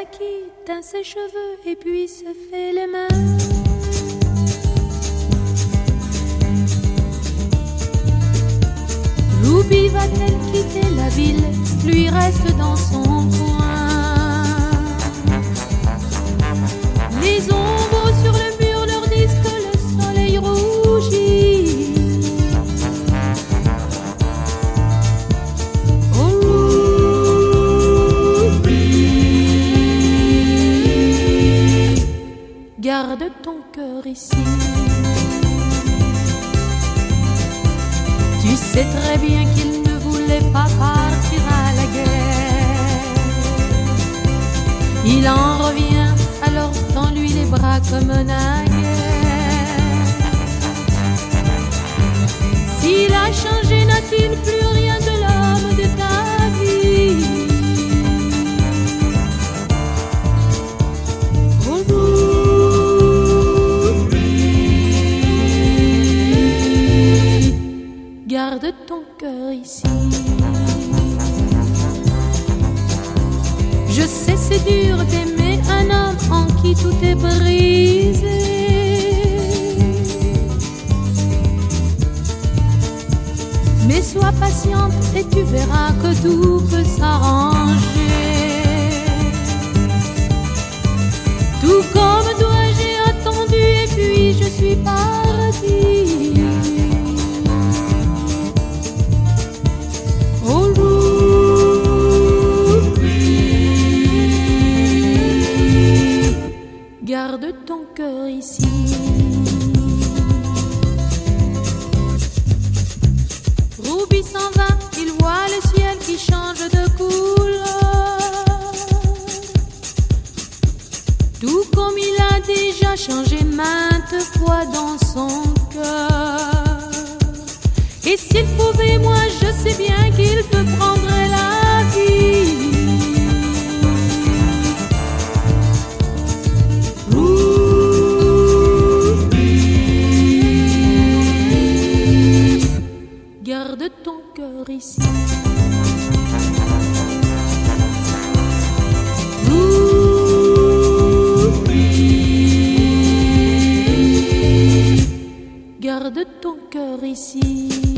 qui teint ses cheveux et puis se fait les mains. Ruby va-t-elle quitter la ville? Lui reste dans son coin. Les ombres sur le mur leur disent que le soleil rougit. Oh Ruby, garde ton cœur ici. Tu sais très bien qu'il ne voulait pas partir à la guerre. Il en revient, alors tends-lui les bras comme naguère. S'il a changé, n'a-t-il plus rien de l'homme de ta vie? Oh Ruby, garde ton cœur ici. Je sais c'est dur d'aimer un homme en qui tout est brisé. Mais sois patiente et tu verras que tout peut s'arranger. Tout comme toi j'ai attendu et puis je suis partie. Oh Ruby, garde ton cœur ici. Ruby s'en va, il voit le ciel qui change de couleur. Tout comme il a déjà changé maintes fois dans son cœur. Et s'il pouvait, moi je sais bien qu'il peut prendre la vie. Ruby, garde ton cœur ici. Ruby, garde ton cœur ici.